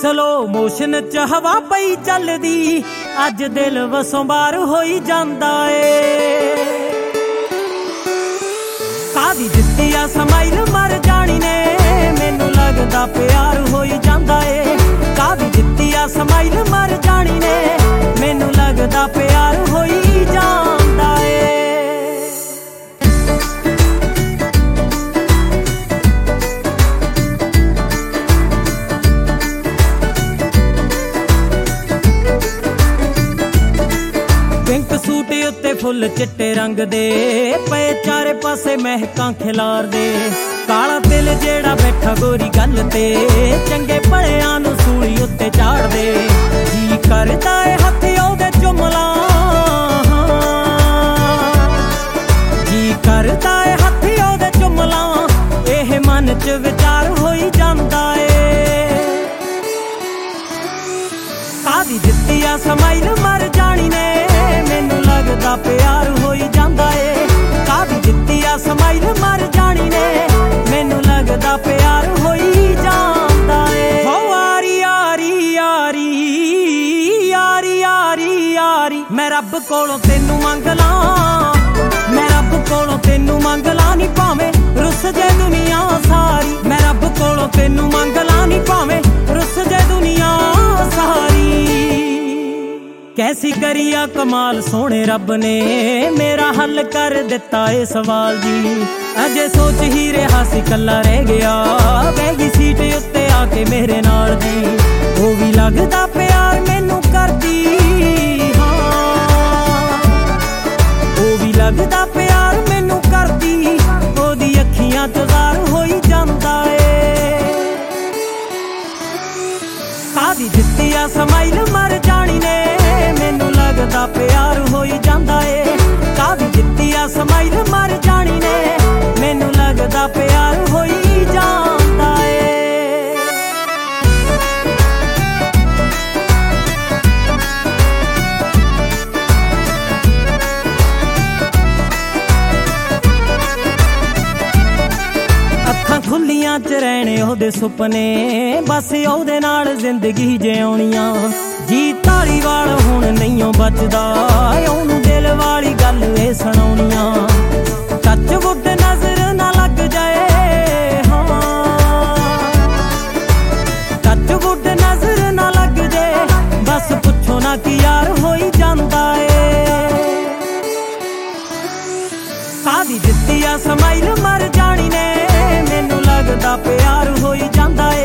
Slow motion ਚ ਹਵਾ ਪਈ ਚੱਲਦੀ, ਅੱਜ ਦਿਲ ਵਸੋਂ ਬਾਹਰ ਹੋਈ ਜਾਂਦਾ ਏ। ਕਾਦੀ ਦਿੱਤੀ ਆ ਸਮਾਈਲ ਮਰ ਜਾਣੀ ਨੇ, ਮੈਨੂੰ ਲੱਗਦਾ ਪਿਆਰ ਹੋਈ ਜਾਂਦਾ ਏ। ਕਾਦੀ ਦਿੱਤੀ ਆ ਸਮਾਈਲ ਮਰ ਜਾਣੀ ਨੇ, ਮੈਨੂੰ ਲੱਗਦਾ ਪਿਆਰ ਹੋਈ ਜਾਂਦਾ ਏ। ਪਿੰਕ ਸੂਟ ਉੱਤੇ ਫੁੱਲ ਚਿੱਟੇ ਰੰਗ ਦੇ, ਪਏ ਚਾਰੇ ਪਾਸੇ ਮਹਿਕਾਂ ਖਿਲਾਰਦੇ। ਕਾਲਾ ਦਿਲ ਜਿਹੜਾ ਬੈਠਾ ਗੋਰੀ ਗੱਲ ਤੇ, ਚੰਗੇ ਭਲਿਆਂ ਨੂੰ ਸੂਲੀ ਉੱਤੇ ਝਾੜਦੇ। ਜੀ ਕਰਦਾ ਏ ਹੱਥ ਉਹਦੇ ਚੁੰਮ ਲਾਂ, ਜੀ ਕਰਦਾ ਏ ਹੱਥ ਉਹਦੇ ਚੁੰਮ ਲਾਂ, ਇਹ ਮਨ ਚ ਵਿਚਾਰ ਹੋਈ ਜਾਂਦਾ ਏ। ਕਾਦੀ ਦਿੱਤੀ ਆ ਸਮਾਈਲ ਮਰ ਜਾਣੀ ਨੇ, ਮੈਨੂੰ ਲੱਗਦਾ ਪਿਆਰ ਹੋਈ ਜਾਂਦਾ ਏ। ਕਾਦੀ ਦਿੱਤੀ ਆ ਸਮਾਈਲ ਮਰ ਜਾਣੀ ਨੇ, ਮੈਨੂੰ ਲੱਗਦਾ ਪਿਆਰ ਹੋਈ ਜਾਂਦਾ ਏ। ਹੋ ਯਾਰੀ ਯਾਰੀ ਯਾਰੀ ਯਾਰੀ ਯਾਰੀ ਯਾਰੀ, ਮੈਂ ਰੱਬ ਕੋਲੋਂ ਤੈਨੂੰ ਮੰਗ ਲਾਂ, ਮੈਂ ਰੱਬ ਕੋਲੋਂ ਤੈਨੂੰ ਮੰਗ ਲਾਂ ਨੀ, ਭਾਵੇਂ ਰੁੱਸ ਜੇ ਦੁਨੀਆ ਸਾਰੀ। ਮੈਂ ਰੱਬ ਕੋਲੋਂ ਤੈਨੂੰ ਮੰਗ ਲਾਂ ਨੀ, ਭਾਵੇਂ ਰੁੱਸ ਜੇ ਦੁਨੀਆ ਸਾਰੀ। ਕੈਸੀ ਕਰੀਆ ਕਮਾਲ ਸੋਹਣੇ ਰੱਬ ਨੇ, ਮੇਰਾ ਹੱਲ ਕਰ ਦਿੱਤਾ ਏ ਸਵਾਲ ਜੀ। ਅਜੇ ਸੋਚ ਹੀ ਰਿਹਾ ਸੀ ਕੱਲਾ ਰਹਿ ਗਿਆ, ਬਹਿ ਗਈ ਸੀਟ ਉੱਤੇ ਆ ਕੇ ਮੇਰੇ ਨਾਲ ਜੀ। ਉਹ ਵੀ ਲੱਗਦਾ ਪਿਆਰ ਮੈਨੂੰ ਕਰਦੀ, ਹਾਂ ਉਹ ਵੀ ਲੱਗਦਾ ਪਿਆਰ ਮੈਨੂੰ ਕਰਦੀ। ਉਹਦੀ ਅੱਖੀਆਂ ਤੋਂ ਜ਼ਾਹਰ ਹੋਈ ਜਾਂਦਾ ਏ। ਕਾਦੀ ਦਿੱਤੀ ਆ ਸਮਾਈਲ ਮਰ ਜਾਣੀ ਨੇ, ਮੈਨੂੰ ਲੱਗਦਾ ਪਿਆਰ ਹੋਈ ਜਾਂਦਾ ਏ। ਕਾਦੀ ਦਿੱਤੀ ਆ ਸਮਾਈਲ ਮਰ ਜਾਣੀ ਨੇ, ਮੈਨੂੰ ਲੱਗਦਾ ਪਿਆਰ ਹੋਈ ਜਾਂਦਾ ਏ। ਅੱਖਾਂ ਖੁੱਲੀਆਂ ਚ ਰਹਿਣੇ ਉਹਦੇ ਸੁਪਨੇ, ਬਸ ਉਹਦੇ ਨਾਲ ਜ਼ਿੰਦਗੀ ਜਿਉਣੀਆਂ। ਜੀ ਧਾਲੀਵਾਲ ਹੁਣ ਨਹੀਂਓ ਬਚਦਾ, ਉਹਨੂੰ ਦਿਲ ਵਾਲੀ ਗੱਲ ਏ ਸੁਣਾਉਣੀਆਂ। ਟੱਚ ਵੁੱਡ ਨਜ਼ਰ ਨਾ ਲੱਗ ਜਾਏ, ਹਾਂ ਟੱਚ ਵੁੱਡ ਨਜ਼ਰ ਨਾ ਲੱਗ ਜੇ, ਬਸ ਪੁੱਛੋ ਨਾ ਕਿ ਯਾਰ ਹੋਈ ਜਾਂਦਾ ਏ। ਕਾਦੀ ਦਿੱਤੀ ਆ ਸਮਾਈਲ ਮਰ ਜਾਣੀ ਨੇ, ਮੈਨੂੰ ਲੱਗਦਾ ਪਿਆਰ ਹੋਈ ਜਾਂਦਾ ਏ।